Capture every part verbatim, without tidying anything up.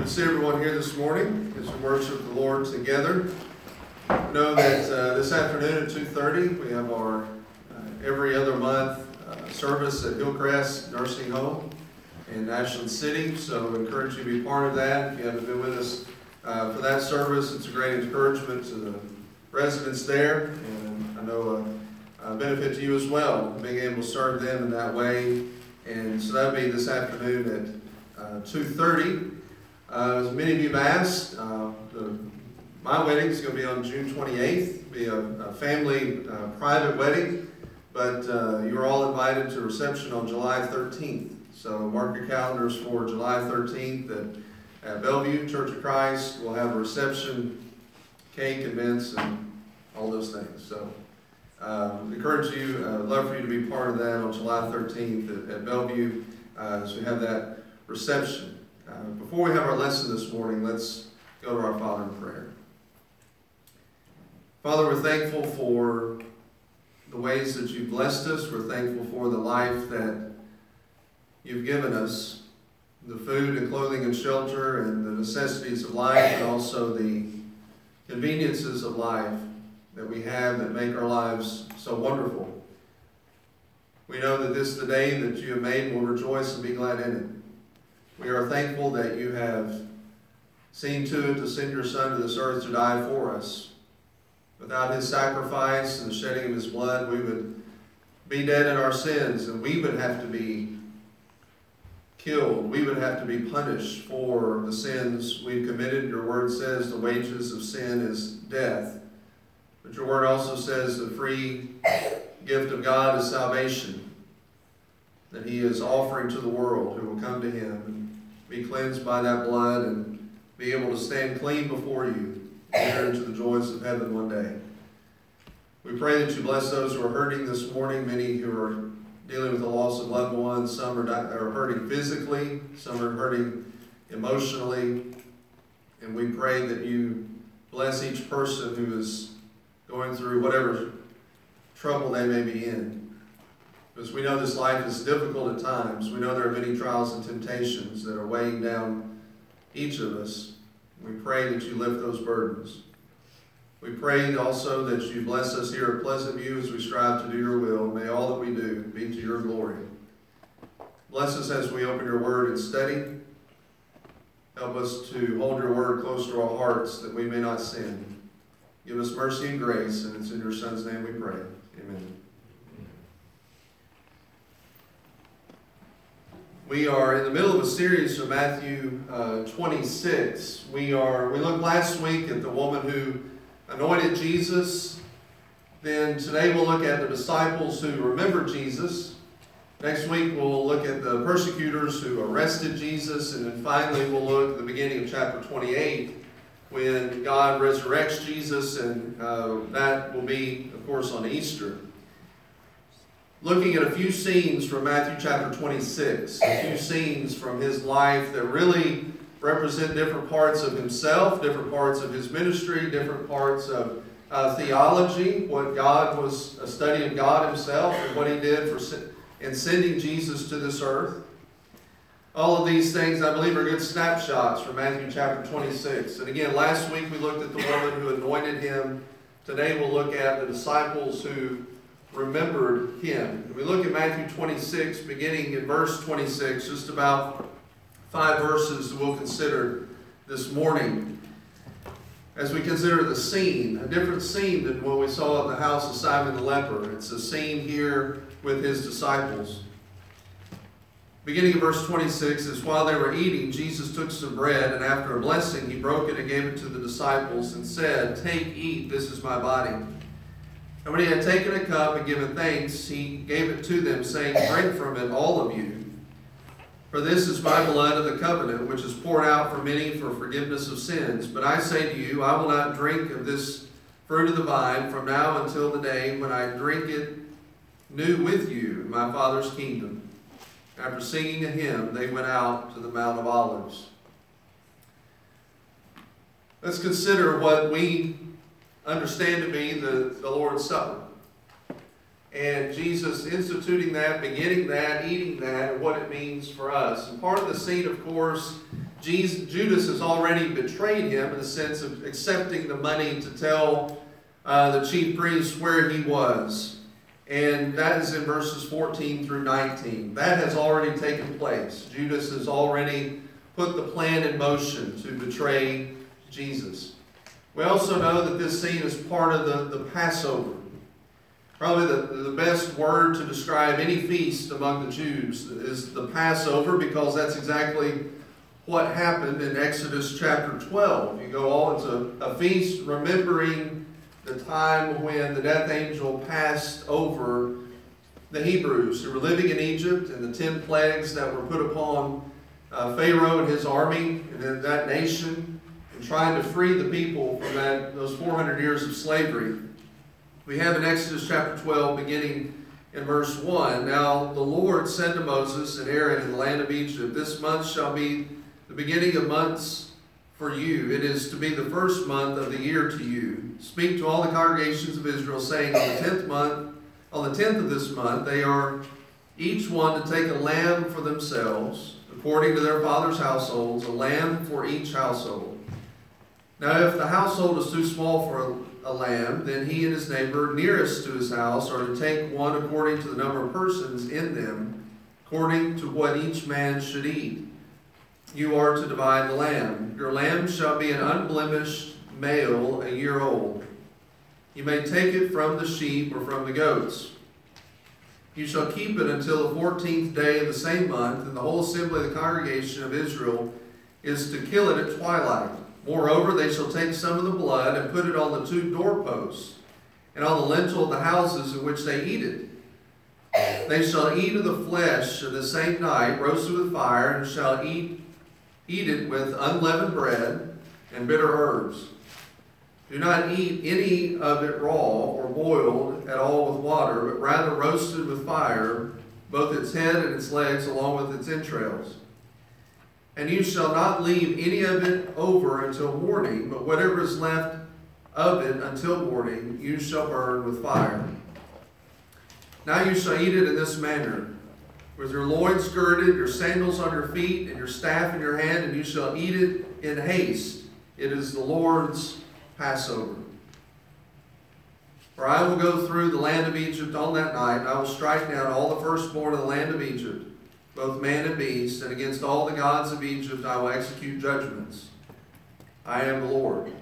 Good to see everyone here this morning as we worship the Lord together. Know that uh, this afternoon at two thirty we have our uh, every other month uh, service at Hillcrest Nursing Home in Ashland City. So I encourage you to be part of that. If you haven't been with us uh, for that service, it's a great encouragement to the residents there, and I know a, a benefit to you as well, being able to serve them in that way. And so that'll be this afternoon at uh, two thirty. Uh, as many of you have asked, uh, the, my wedding is going to be on June twenty-eighth. It'll be a, a family uh, private wedding, but uh, you're all invited to a reception on July thirteenth. So mark your calendars for July thirteenth at, at Bellevue Church of Christ. We'll have a reception, cake, events, and all those things. So uh, encourage you, uh, love for you to be part of that on July thirteenth at, at Bellevue uh, as we have that reception. Uh, before we have our lesson this morning, let's go to our Father in prayer. Father, we're thankful for the ways that you've blessed us. We're thankful for the life that you've given us, the food and clothing and shelter and the necessities of life, and also the conveniences of life that we have that make our lives so wonderful. We know that this is the day that you have made, and we'll rejoice and be glad in it. We are thankful that you have seen to it to send your Son to this earth to die for us. Without his sacrifice and the shedding of his blood, we would be dead in our sins, and we would have to be killed. We would have to be punished for the sins we've committed. Your word says the wages of sin is death. But your word also says the free gift of God is salvation, that he is offering to the world who will come to him and be cleansed by that blood and be able to stand clean before you and enter into the joys of heaven one day. We pray that you bless those who are hurting this morning, many who are dealing with the loss of loved ones. Some are, di- are hurting physically, some are hurting emotionally, and we pray that you bless each person who is going through whatever trouble they may be in. Because we know this life is difficult at times. We know there are many trials and temptations that are weighing down each of us. We pray that you lift those burdens. We pray also that you bless us here at Pleasant View as we strive to do your will. May all that we do be to your glory. Bless us as we open your word and study. Help us to hold your word close to our hearts that we may not sin. Give us mercy and grace, and it's in your Son's name we pray. Amen. We are in the middle of a series from Matthew uh, twenty-six. We are we looked last week at the woman who anointed Jesus. Then today we'll look at the disciples who remembered Jesus. Next week we'll look at the persecutors who arrested Jesus. And then finally we'll look at the beginning of chapter twenty-eight when God resurrects Jesus, and uh, that will be, of course, on Easter. Looking at a few scenes from Matthew chapter twenty-six, a few scenes from his life that really represent different parts of himself, different parts of his ministry, different parts of uh, theology, what God was, a study of God himself, and what he did for in sending Jesus to this earth. All of these things, I believe, are good snapshots from Matthew chapter twenty-six. And again, last week we looked at the woman who anointed him. Today we'll look at the disciples who remembered him. We look at Matthew twenty-six, beginning in verse twenty-six, just about five verses that we'll consider this morning. As we consider the scene, a different scene than what we saw at the house of Simon the leper. It's a scene here with his disciples. Beginning in verse twenty-six is, while they were eating, Jesus took some bread, and after a blessing, he broke it and gave it to the disciples and said, "Take, eat, this is my body." And when he had taken a cup and given thanks, he gave it to them, saying, "Drink from it, all of you. For this is my blood of the covenant, which is poured out for many for forgiveness of sins. But I say to you, I will not drink of this fruit of the vine from now until the day when I drink it new with you in my Father's kingdom." After singing a hymn, they went out to the Mount of Olives. Let's consider what we understand to be the, the Lord's Supper. And Jesus instituting that, beginning that, eating that, and what it means for us. And part of the scene, of course, Jesus, Judas has already betrayed him in the sense of accepting the money to tell uh, the chief priests where he was. And that is in verses fourteen through nineteen. That has already taken place. Judas has already put the plan in motion to betray Jesus. We also know that this scene is part of the, the Passover. Probably the, the best word to describe any feast among the Jews is the Passover, because that's exactly what happened in Exodus chapter twelve. You go all into a feast remembering the time when the death angel passed over the Hebrews who were living in Egypt, and the ten plagues that were put upon uh, Pharaoh and his army and that nation, and trying to free the people from that those four hundred years of slavery. We have in Exodus chapter twelve, beginning in verse one, "Now the Lord said to Moses and Aaron in the land of Egypt, This month shall be the beginning of months for you. It is to be the first month of the year to you. Speak to all the congregations of Israel, saying, On the tenth month, on the tenth of this month, they are each one to take a lamb for themselves, according to their father's households, a lamb for each household. Now if the household is too small for a, a lamb, then he and his neighbor nearest to his house are to take one according to the number of persons in them, according to what each man should eat. You are to divide the lamb. Your lamb shall be an unblemished male, a year old. You may take it from the sheep or from the goats. You shall keep it until the fourteenth day of the same month, and the whole assembly of the congregation of Israel is to kill it at twilight. Moreover, they shall take some of the blood and put it on the two doorposts and on the lintel of the houses in which they eat it. They shall eat of the flesh of the same night, roasted with fire, and shall eat Eat it with unleavened bread and bitter herbs. Do not eat any of it raw or boiled at all with water, but rather roasted with fire, both its head and its legs, along with its entrails. And you shall not leave any of it over until morning, but whatever is left of it until morning, you shall burn with fire. Now you shall eat it in this manner, with your loins girded, your sandals on your feet, and your staff in your hand, and you shall eat it in haste. It is the Lord's Passover. For I will go through the land of Egypt on that night, and I will strike down all the firstborn of the land of Egypt, both man and beast, and against all the gods of Egypt I will execute judgments. I am the Lord."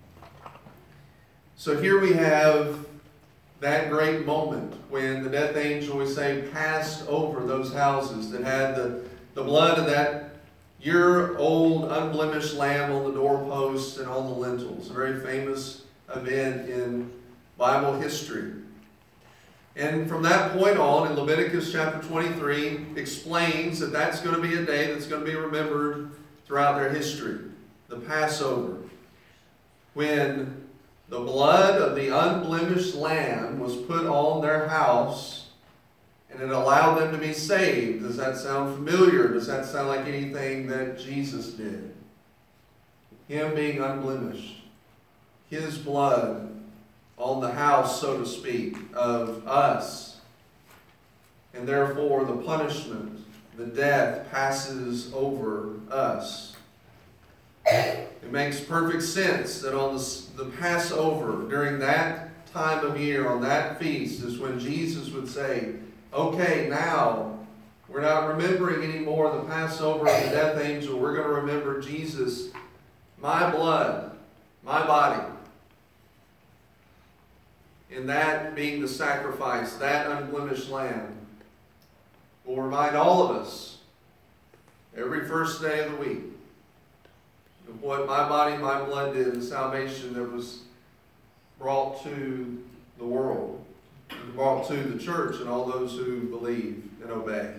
So here we have that great moment when the death angel, we say, passed over those houses that had the, the blood of that year-old unblemished lamb on the doorposts and on the lintels. A very famous event in Bible history. And from that point on, in Leviticus chapter twenty-three, explains that that's going to be a day that's going to be remembered throughout their history. The Passover. When the blood of the unblemished lamb was put on their house, and it allowed them to be saved. Does that sound familiar? Does that sound like anything that Jesus did? Him being unblemished. His blood on the house, so to speak, of us. And therefore the punishment, the death, passes over us. It makes perfect sense that on the, the Passover, during that time of year, on that feast, is when Jesus would say, okay, now we're not remembering anymore the Passover of the death angel. We're going to remember Jesus, my blood, my body. And that being the sacrifice, that unblemished lamb, will remind all of us every first day of the week of what my body, my blood did, the salvation that was brought to the world, brought to the church and all those who believe and obey.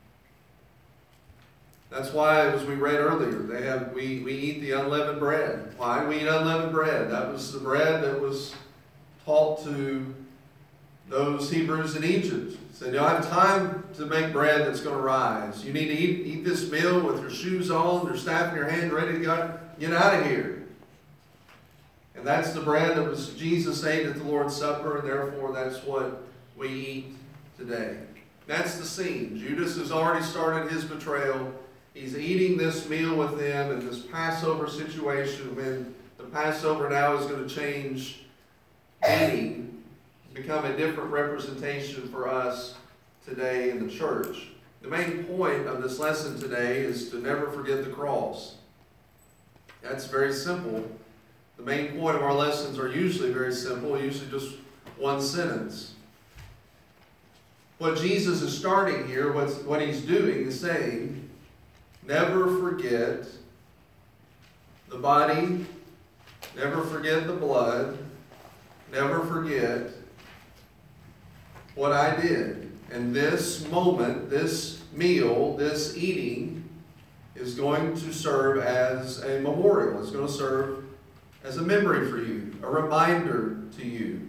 That's why, as we read earlier, they have we, we eat the unleavened bread. Why do we eat unleavened bread? That was the bread that was taught to those Hebrews in Egypt. Said, you don't have time to make bread that's going to rise. You need to eat, eat this meal with your shoes on, your staff in your hand, ready to go. Get out of here. And that's the bread that was Jesus ate at the Lord's Supper, and therefore that's what we eat today. That's the scene. Judas has already started his betrayal. He's eating this this meal with them in this Passover situation when the Passover now is going to change meaning, become a different representation for us today in the church. The main point of this lesson today is to never forget the cross. That's very simple. The main point of our lessons are usually very simple, usually just one sentence. What Jesus is starting here, what's, what he's doing is saying, never forget the body, never forget the blood, never forget what I did. And this moment, this meal, this eating is going to serve as a memorial. It's going to serve as a memory for you, a reminder to you.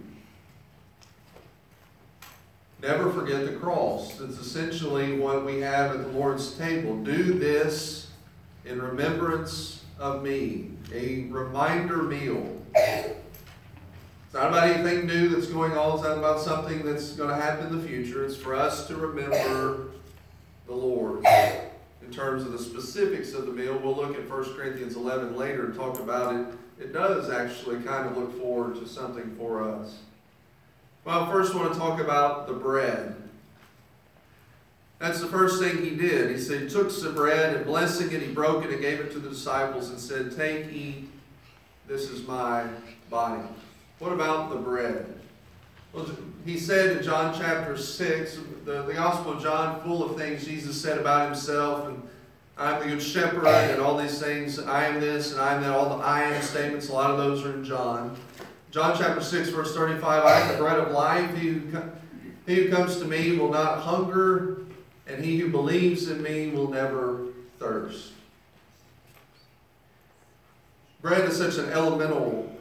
Never forget the cross. It's essentially what we have at the Lord's table. Do this in remembrance of me. A reminder meal. It's not about anything new that's going on. It's not about something that's going to happen in the future. It's for us to remember the Lord. In terms of the specifics of the meal, we'll look at First Corinthians eleven later and talk about it. It does actually kind of look forward to something for us. Well, first I want to talk about the bread. That's the first thing he did. He said, he took some bread and blessing it, he broke it and gave it to the disciples and said, take, eat, this is my body. What about the bread? Well, he said in John chapter six, the, the Gospel of John, full of things Jesus said about himself, and I am the good shepherd, and all these things, I am this, and I am that, all the I am statements, a lot of those are in John. John chapter six, verse thirty-five, I am the bread of life. He who, he who comes to me will not hunger, and he who believes in me will never thirst. Bread is such an elemental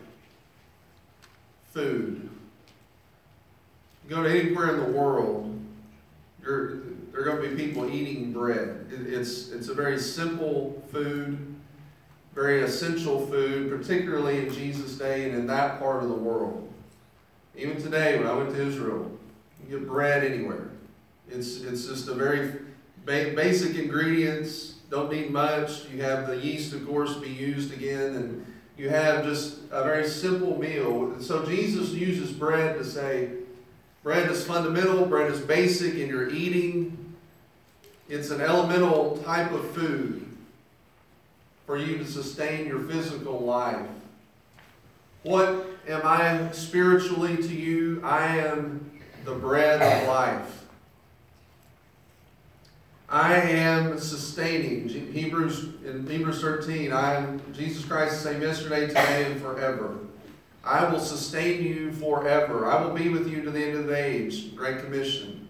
food. You go to anywhere in the world, you're, there are going to be people eating bread. It, it's, it's a very simple food, very essential food, particularly in Jesus' day and in that part of the world. Even today, when I went to Israel, you get bread anywhere. It's, it's just a very ba- basic ingredients, don't need much. You have the yeast, of course, be used again, and you have just a very simple meal. So Jesus uses bread to say, bread is fundamental, bread is basic in your eating. It's an elemental type of food for you to sustain your physical life. What am I spiritually to you? I am the bread of life. I am sustaining. Hebrews in Hebrews thirteen, I am Jesus Christ the same yesterday, today, and forever. I will sustain you forever. I will be with you to the end of the age. Great Commission.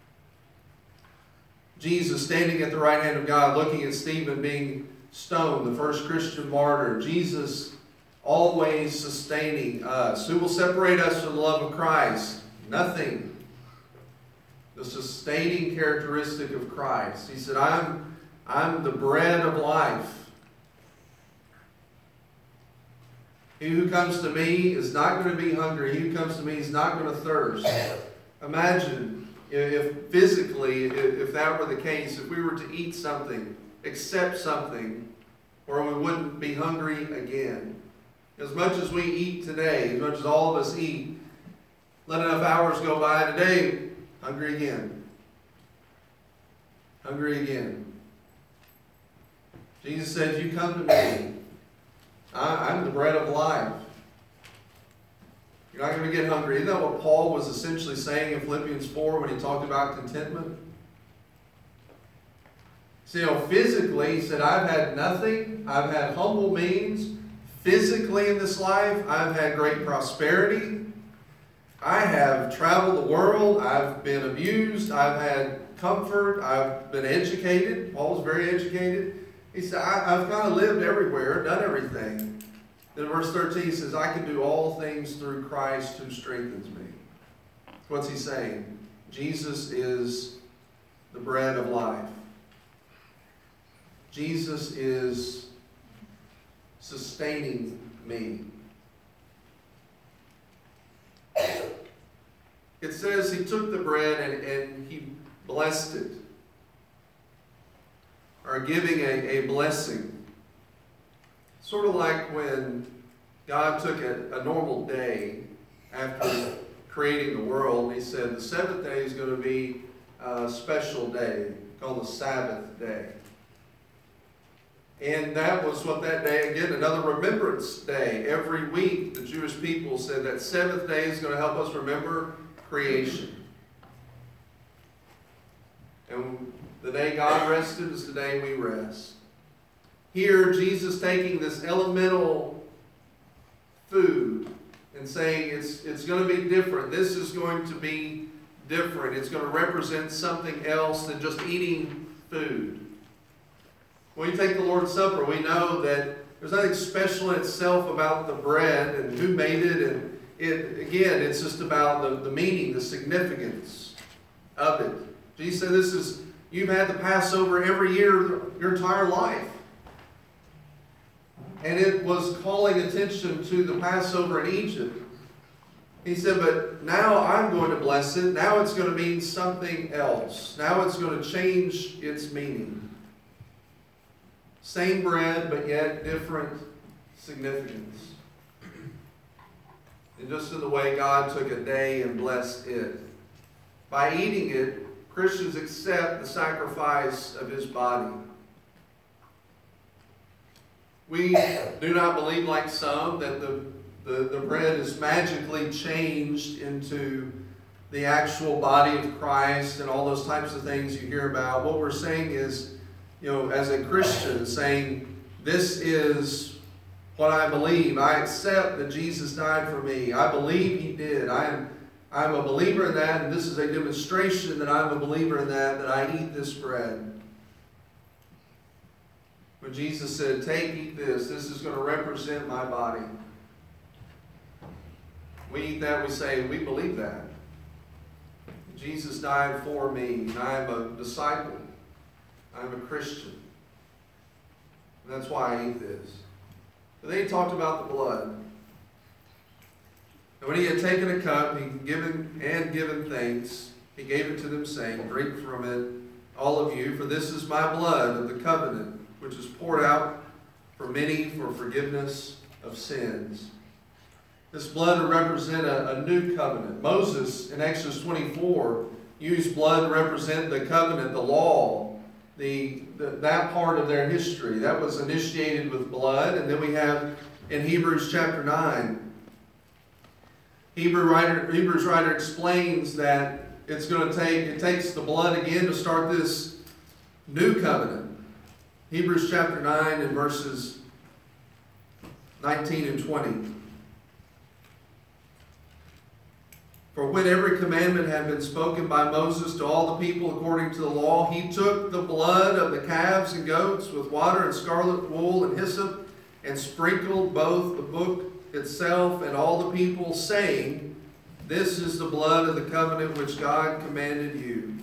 Jesus standing at the right hand of God, looking at Stephen being stoned, the first Christian martyr. Jesus always sustaining us. Who will separate us from the love of Christ? Nothing. The sustaining characteristic of Christ. He said, I'm, I'm the bread of life. He who comes to me is not going to be hungry. He who comes to me is not going to thirst. Imagine if physically, if that were the case, if we were to eat something, accept something, or we wouldn't be hungry again. As much as we eat today, as much as all of us eat, let enough hours go by today, hungry again. Hungry again. Jesus says, you come to me. I, I'm the bread of life. You're not going to get hungry. Isn't that what Paul was essentially saying in Philippians four when he talked about contentment? See, you know, physically, he said, I've had nothing. I've had humble means. Physically in this life, I've had great prosperity. I have traveled the world. I've been abused. I've had comfort. I've been educated. Paul was very educated. He said, I, I've kind of lived everywhere, done everything. Then verse thirteen says, I can do all things through Christ who strengthens me. What's he saying? Jesus is the bread of life. Jesus is sustaining me. It says he took the bread and, and he blessed it. are giving a, a blessing. Sort of like when God took a, a normal day after creating the world, and he said the seventh day is going to be a special day called the Sabbath day. And that was what that day, again, another remembrance day. Every week, the Jewish people said that seventh day is going to help us remember creation. And the day God rested is the day we rest. Here, Jesus taking this elemental food and saying it's, it's going to be different. This is going to be different. It's going to represent something else than just eating food. When we take the Lord's Supper, we know that there's nothing special in itself about the bread and who made it. And it, again, it's just about the, the meaning, the significance of it. Jesus said this is, you've had the Passover every year, your entire life. And it was calling attention to the Passover in Egypt. He said, but now I'm going to bless it. Now it's going to mean something else. Now it's going to change its meaning. Same bread, but yet different significance. And just in the way God took a day and blessed it. By eating it, Christians accept the sacrifice of his body. We do not believe, like some, that the, the, the bread is magically changed into the actual body of Christ and all those types of things you hear about. What we're saying is, you know, as a Christian, saying, this is what I believe. I accept that Jesus died for me. I believe he did. I am I'm a believer in that, and this is a demonstration that I'm a believer in that, that I eat this bread. When Jesus said, take, eat this, this is going to represent my body. We eat that, we say, we believe that. Jesus died for me, and I am a disciple. I'm a Christian. And that's why I eat this. But then he talked about the blood. And when he had taken a cup, he given and given thanks, he gave it to them, saying, drink from it, all of you, for this is my blood of the covenant, which is poured out for many for forgiveness of sins. This blood would represent a, a new covenant. Moses, in Exodus twenty-four, used blood to represent the covenant, the law, the, the that part of their history. That was initiated with blood. And then we have in Hebrews chapter nine, Hebrew writer, Hebrews writer explains that it's going to take, it takes the blood again to start this new covenant. Hebrews chapter nine and verses nineteen and twenty. For when every commandment had been spoken by Moses to all the people according to the law, he took the blood of the calves and goats with water and scarlet wool and hyssop and sprinkled both the book itself and all the people, saying, this is the blood of the covenant which God commanded you.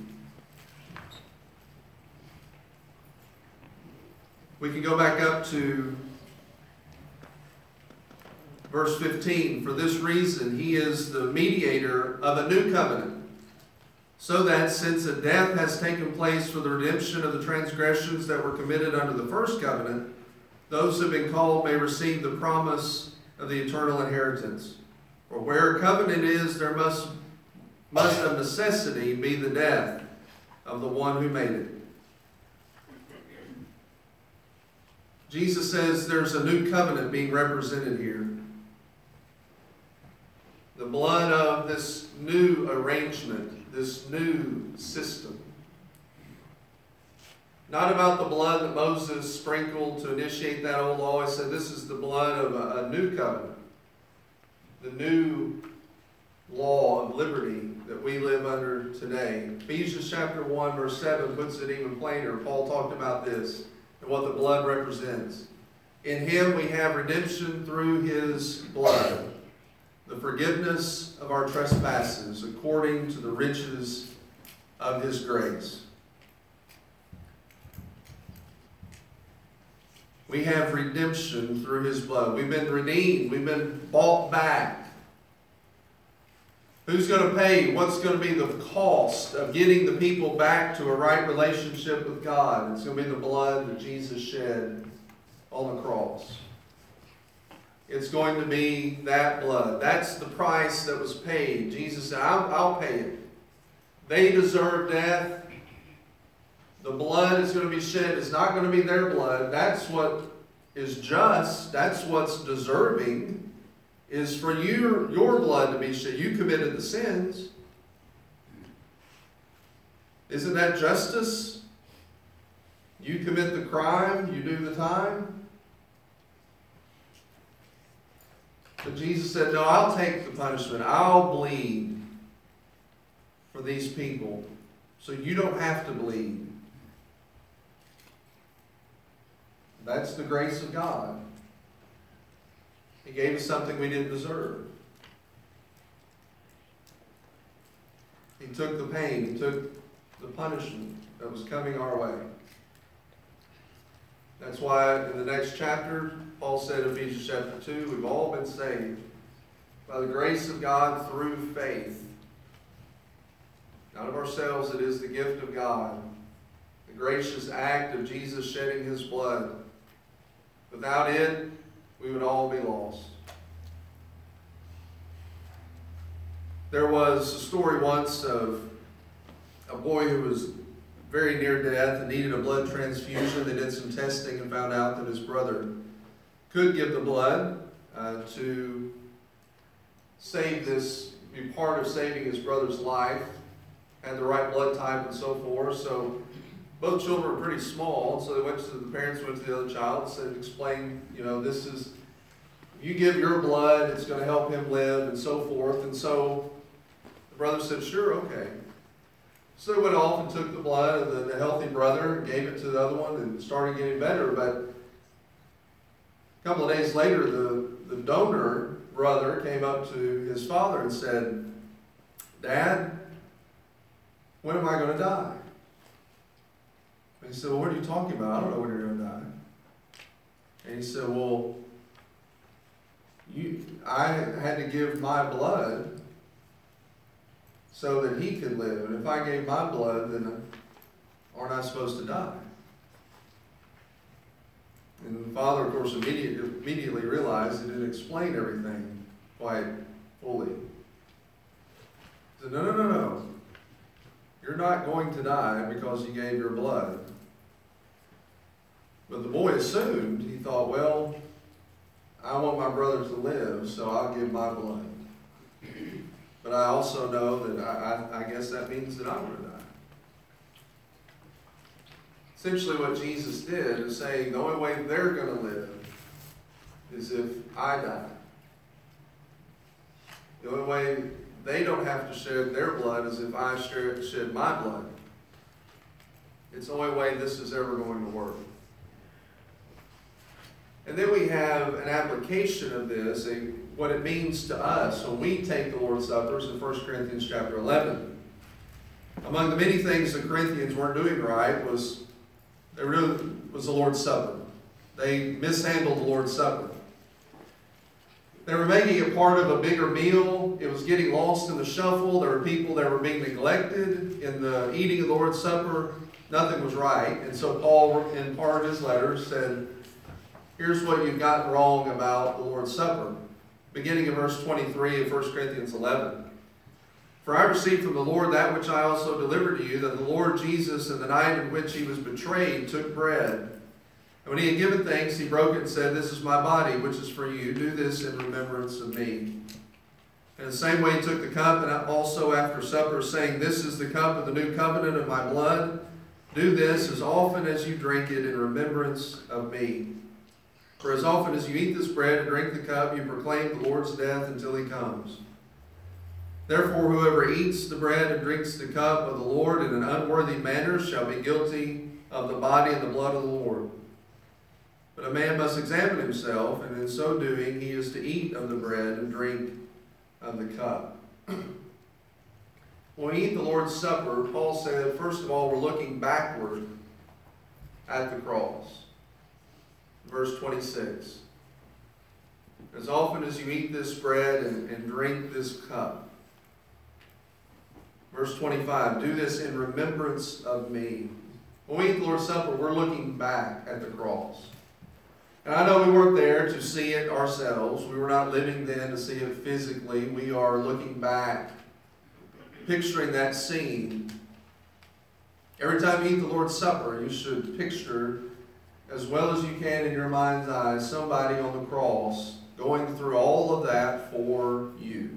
We can go back up to verse fifteen. For this reason, he is the mediator of a new covenant, so that since a death has taken place for the redemption of the transgressions that were committed under the first covenant, those who have been called may receive the promise of the eternal inheritance. For where a covenant is, there must, must of necessity be the death of the one who made it. Jesus says there's a new covenant being represented here. The blood of this new arrangement, this new system. Not about the blood that Moses sprinkled to initiate that old law. He said this is the blood of a, a new covenant. The new law of liberty that we live under today. Ephesians chapter one verse seven puts it even plainer. Paul talked about this and what the blood represents. In him we have redemption through his blood, the forgiveness of our trespasses according to the riches of his grace. We have redemption through his blood. We've been redeemed. We've been bought back. Who's going to pay? What's going to be the cost of getting the people back to a right relationship with God? It's going to be the blood that Jesus shed on the cross. It's going to be that blood. That's the price that was paid. Jesus said, I'll, I'll pay it. They deserve death. The blood is going to be shed. It's not going to be their blood. That's what is just. That's what's deserving. Is for you, your blood to be shed. You committed the sins. Isn't that justice? You commit the crime, you do the time. But Jesus said, no, I'll take the punishment. I'll bleed for these people so you don't have to bleed. That's the grace of God. He gave us something we didn't deserve. He took the pain. He took the punishment that was coming our way. That's why in the next chapter, Paul said in Ephesians chapter two, we've all been saved by the grace of God through faith. Not of ourselves, it is the gift of God. The gracious act of Jesus shedding his blood. Without it, we would all be lost. There was a story once of a boy who was very near death and needed a blood transfusion. They did some testing and found out that his brother could give the blood uh, to save this, be part of saving his brother's life, had the right blood type and so forth. So both children were pretty small, so they went to the parents went to the other child and said, explain, you know, this is, you give your blood, it's going to help him live and so forth. And so the brother said, sure, okay. So they went off and took the blood of the, the healthy brother and gave it to the other one and started getting better. But a couple of days later, the, the donor brother came up to his father and said, Dad, when am I going to die? And he said, well, what are you talking about? I don't know when you're going to die. And he said, well, you, I had to give my blood so that he could live. And if I gave my blood, then aren't I supposed to die? And the father, of course, immediately, immediately realized he didn't explain everything quite fully. He said, no, no, no, no. You're not going to die because you gave your blood. But the boy assumed, he thought, well, I want my brother to live, so I'll give my blood. But I also know that I, I, I guess that means that I'm going to die. Essentially what Jesus did is saying the only way they're going to live is if I die. The only way they don't have to shed their blood is if I shed my blood. It's the only way this is ever going to work. And then we have an application of this, a, what it means to us when we take the Lord's Supper in First Corinthians chapter eleven. Among the many things the Corinthians weren't doing right was, they really, was the Lord's Supper. They mishandled the Lord's Supper. They were making it part of a bigger meal. It was getting lost in the shuffle. There were people that were being neglected in the eating of the Lord's Supper. Nothing was right. And so Paul, in part of his letter, said, here's what you've gotten wrong about the Lord's Supper. Beginning in verse twenty-three of First Corinthians eleven. For I received from the Lord that which I also delivered to you, that the Lord Jesus, in the night in which he was betrayed, took bread. And when he had given thanks, he broke it and said, this is my body, which is for you. Do this in remembrance of me. In the same way he took the cup, and also after supper, saying, this is the cup of the new covenant of my blood. Do this as often as you drink it in remembrance of me. For as often as you eat this bread and drink the cup, you proclaim the Lord's death until he comes. Therefore, whoever eats the bread and drinks the cup of the Lord in an unworthy manner shall be guilty of the body and the blood of the Lord. But a man must examine himself, and in so doing he is to eat of the bread and drink of the cup. When we eat the Lord's Supper, Paul said, first of all, we're looking backward at the cross. Verse twenty-six. As often as you eat this bread and, and drink this cup. Verse twenty-five, do this in remembrance of me. When we eat the Lord's Supper, we're looking back at the cross. And I know we weren't there to see it ourselves. We were not living then to see it physically. We are looking back, picturing that scene. Every time you eat the Lord's Supper, you should picture, as well as you can in your mind's eye, somebody on the cross going through all of that for you.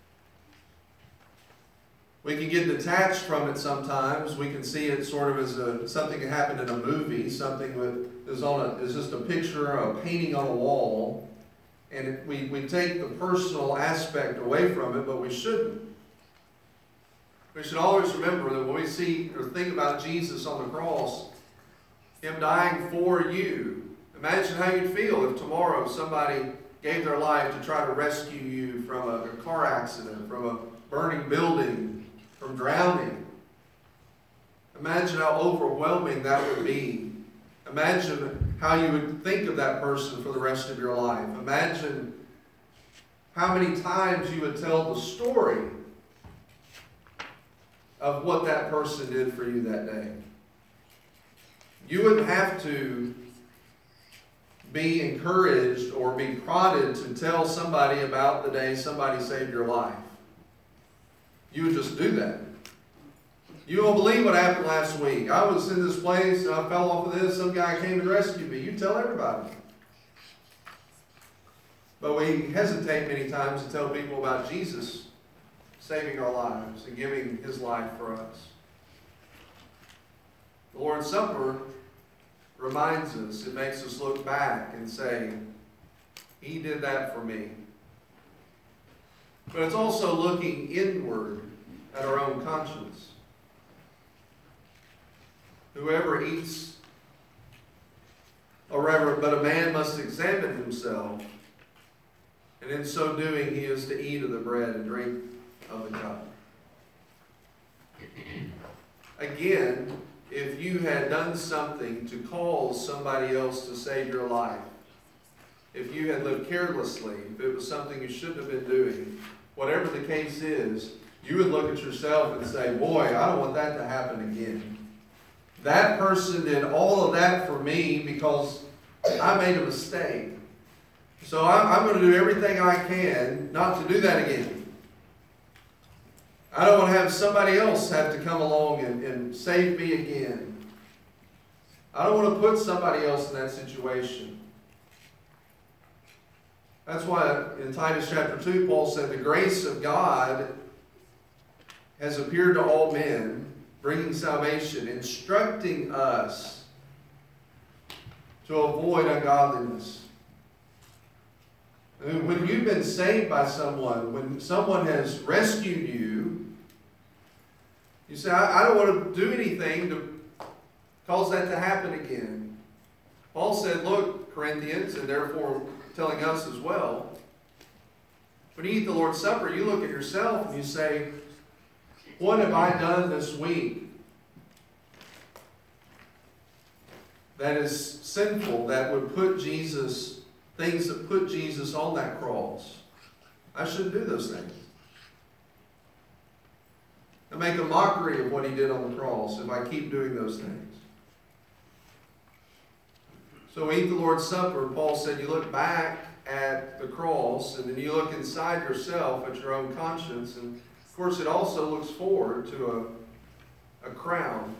We can get detached from it sometimes. We can see it sort of as a, something that happened in a movie, something that is on a, is just a picture, a painting on a wall, and it, we, we take the personal aspect away from it, but we shouldn't. We should always remember that when we see or think about Jesus on the cross, Him dying for you, imagine how you'd feel if tomorrow somebody gave their life to try to rescue you from a, a car accident, from a burning building, from drowning. Imagine how overwhelming that would be. Imagine how you would think of that person for the rest of your life. Imagine how many times you would tell the story of what that person did for you that day. You wouldn't have to be encouraged or be prodded to tell somebody about the day somebody saved your life. You would just do that. You won't believe what happened last week. I was in this place and I fell off of this. Some guy came and rescued me. You tell everybody. But we hesitate many times to tell people about Jesus saving our lives and giving His life for us. The Lord's Supper reminds us, it makes us look back and say, He did that for me. But it's also looking inward at our own conscience. Whoever eats, or rather, but a man must examine himself, and in so doing he is to eat of the bread and drink of the cup. Again, if you had done something to cause somebody else to save your life, if you had lived carelessly, if it was something you shouldn't have been doing, whatever the case is, you would look at yourself and say, boy, I don't want that to happen again. That person did all of that for me because I made a mistake. So I'm, I'm going to do everything I can not to do that again. I don't want to have somebody else have to come along and, and save me again. I don't want to put somebody else in that situation. That's why in Titus chapter two, Paul said, the grace of God has appeared to all men, bringing salvation, instructing us to avoid ungodliness. I mean, when you've been saved by someone, when someone has rescued you, you say, I, I don't want to do anything to cause that to happen again. Paul said, look, Corinthians, and therefore telling us as well, when you eat the Lord's Supper, you look at yourself and you say, what have I done this week that is sinful, that would put Jesus, things that put Jesus on that cross? I shouldn't do those things. I make a mockery of what He did on the cross if I keep doing those things. So we eat the Lord's Supper. Paul said you look back at the cross and then you look inside yourself at your own conscience. And of course it also looks forward to a, a crown.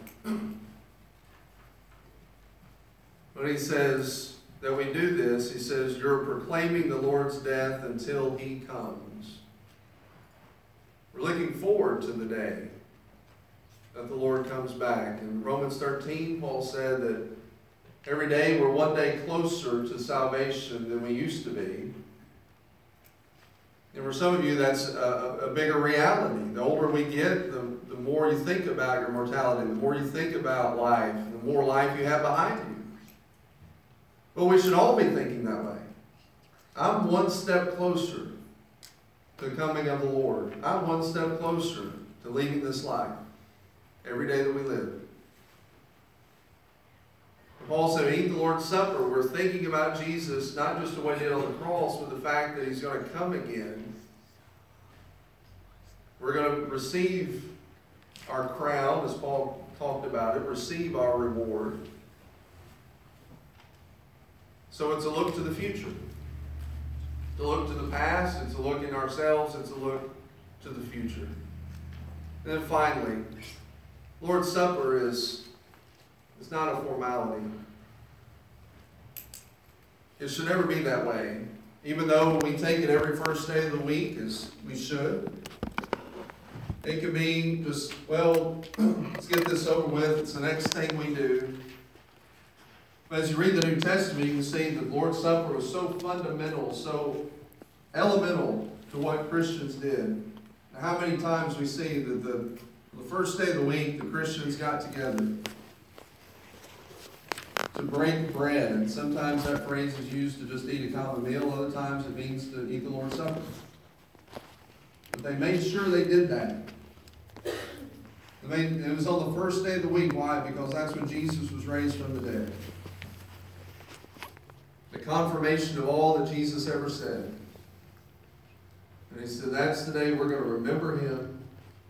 When he says that we do this, he says you're proclaiming the Lord's death until He comes. We're looking forward to the day that the Lord comes back. In Romans thirteen, Paul said that every day we're one day closer to salvation than we used to be. And for some of you, that's a, a bigger reality. The older we get, the, the more you think about your mortality, the more you think about life, the more life you have behind you. But we should all be thinking that way. I'm one step closer to the coming of the Lord. I'm one step closer to leaving this life every day that we live. Paul said, eat the Lord's Supper. We're thinking about Jesus, not just what He did on the cross, but the fact that He's going to come again. We're going to receive our crown, as Paul talked about it, receive our reward. So it's a look to the future. To look to the past, it's a look in ourselves, it's a look to the future. And then finally, Lord's Supper is, is not a formality. It should never be that way. Even though we take it every first day of the week, as we should. It could be just, well, let's get this over with. It's the next thing we do. But as you read the New Testament, you can see that the Lord's Supper was so fundamental, so elemental to what Christians did. And how many times we see that the, the first day of the week, the Christians got together to break bread. And sometimes that phrase is used to just eat a common meal. Other times it means to eat the Lord's Supper. But they made sure they did that. They made, it was on the first day of the week. Why? Because that's when Jesus was raised from the dead. The confirmation of all that Jesus ever said. And he said, that's the day we're going to remember him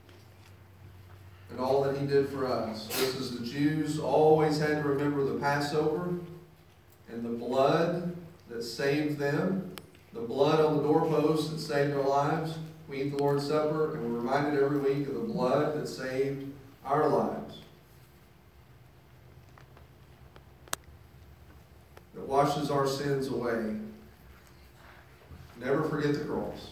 and all that he did for us. Just as the Jews always had to remember the Passover and the blood that saved them, the blood on the doorpost that saved their lives. We eat the Lord's Supper and we're reminded every week of the blood that saved our lives. That washes our sins away. Never forget the cross.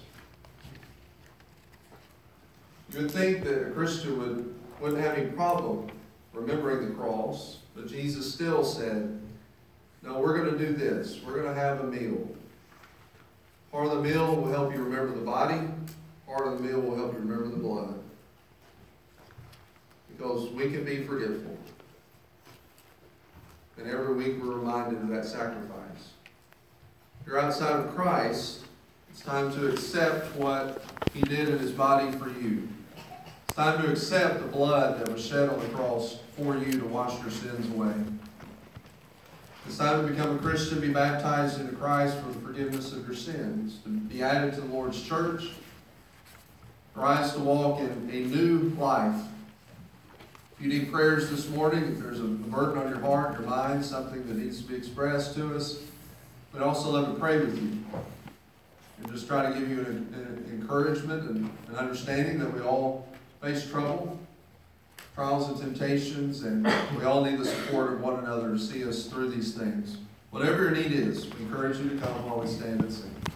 You would think that a Christian would, wouldn't have any problem remembering the cross, but Jesus still said, no, we're going to do this. We're going to have a meal. Part of the meal will help you remember the body. Part of the meal will help you remember the blood. Because we can be forgetful. And every week we're reminded of that sacrifice. If you're outside of Christ, it's time to accept what he did in his body for you. It's time to accept the blood that was shed on the cross for you to wash your sins away. It's time to become a Christian, be baptized into Christ for the forgiveness of your sins, to be added to the Lord's church, rise to walk in a new life. If you need prayers this morning, if there's a burden on your heart, your mind, something that needs to be expressed to us, we'd also love to pray with you. And just try to give you an, an encouragement and an understanding that we all face trouble, trials and temptations, and we all need the support of one another to see us through these things. Whatever your need is, we encourage you to come while we stand and sing.